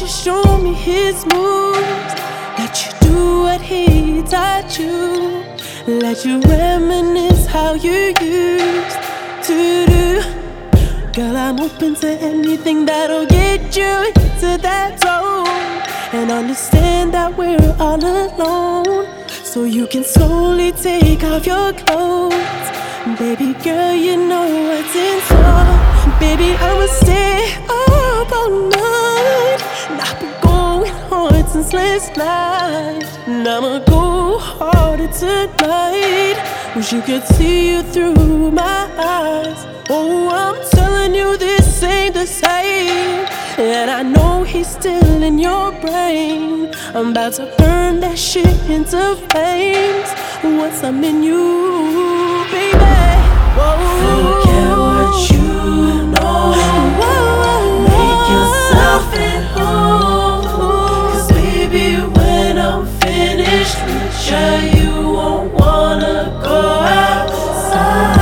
you show me his moves. Let you do what he taught you. Let you reminisce how you used to do. Girl, I'm open to anything that'll get you into that zone. And understand that we're all alone, so you can slowly take off your clothes. Baby girl, you know what's in store. Baby, I'ma stay up all night, and I've been going hard since last night, and I'ma go harder tonight. Wish you could see you through my eyes. Oh, I'm telling you, this ain't the same, and I know he's still in your brain. I'm about to burn that shit into flames once I'm in you, baby. Whoa. Forget what you know. Whoa. Make yourself at home. 'Cause baby, when I'm finished with you, you won't wanna go outside.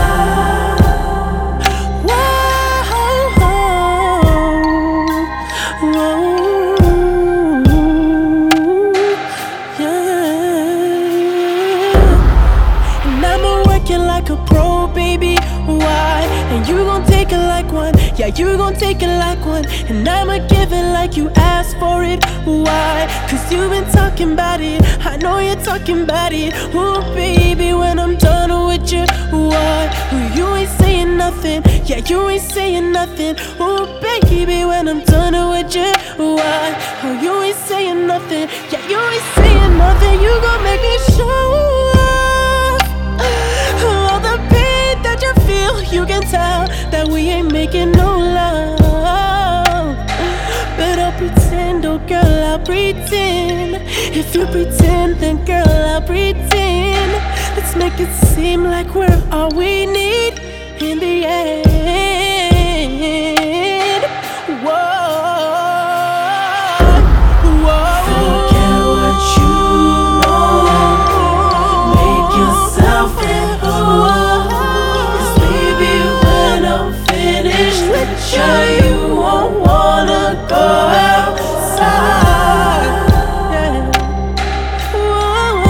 Like a pro, baby, why? And you gon' take it like one, yeah, you gon' take it like one. And I'ma give it like you asked for it, why? 'Cause you've been talking about it, I know you're talking about it. Oh baby, when I'm done with you, why? You ain't saying nothing, yeah, you ain't saying nothing. Oh baby, when I'm done with you, why? Oh, you ain't saying nothing, yeah, you ain't saying nothing. You gon' make me show all the pain that you feel. You can tell that we ain't making no love, but I'll pretend, oh girl, I'll pretend. If you pretend, then girl, I'll pretend. Let's make it seem like we're all we need in the end. Whoa. You won't wanna go outside. Yeah. Whoa.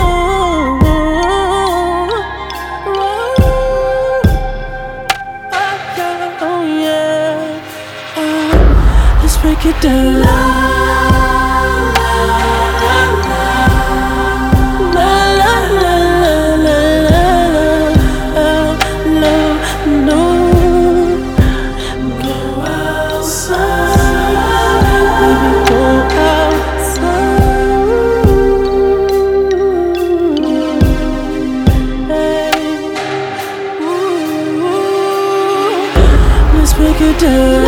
Oh yeah. Let's break it down. Let's break it down.